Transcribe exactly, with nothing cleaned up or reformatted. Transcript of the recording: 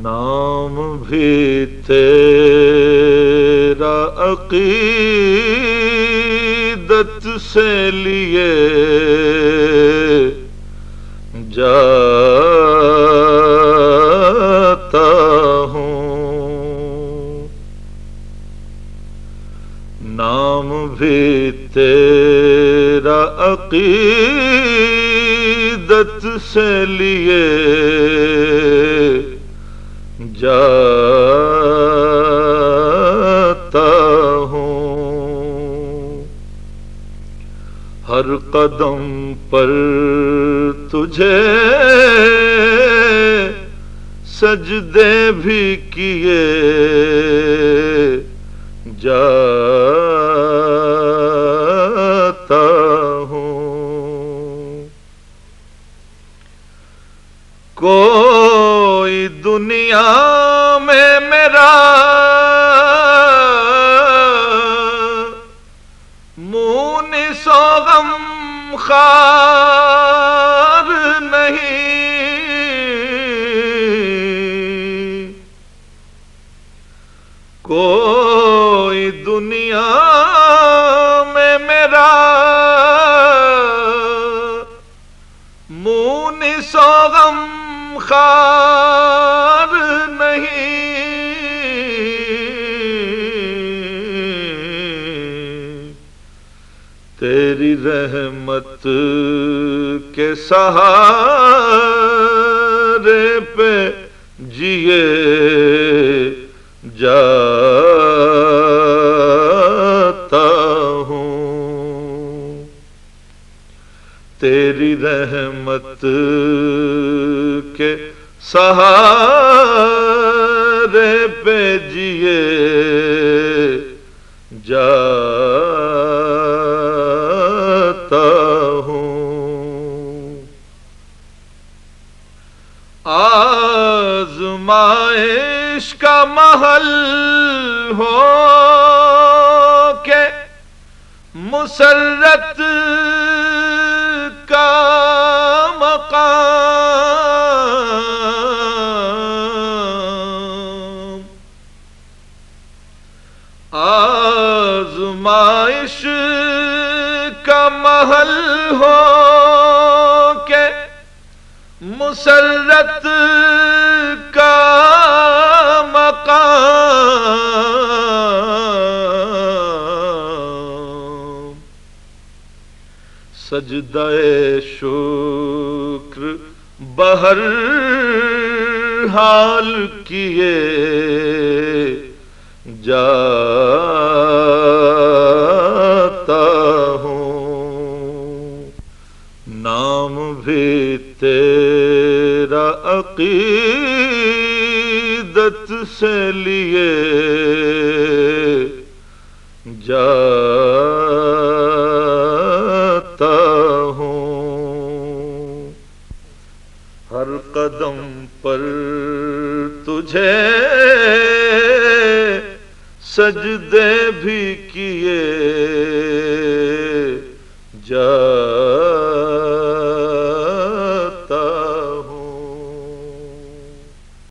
نام بھی تیرا عقیدت سے لیے جاتا ہوں، نام بھی تیرا عقیدت سے لیے جاتا ہوں، ہر قدم پر تجھے سجدے بھی کیے جاتا ہوں، کوئی دنیا میں میرا مونس و غم خوار نہیں، کوئی دنیا میں میرا مونس و غم خوار نہیں، تیری رحمت کے سہارے پہ جیے جاتا ہوں، تیری رحمت کے سہارے پہ جیے جاتا ہوں، آزمائش کا محل ہو کہ مسرت کا مقام، آزمائش کا محل ہو کہ مسرت کا مقام، سجدہ شکر بہر حال کیے جاتا ہوں، نام بھی تیرا عقیدت سے لیے جاتا ہوں، ہر قدم پر تجھے سجدے بھی کیے جا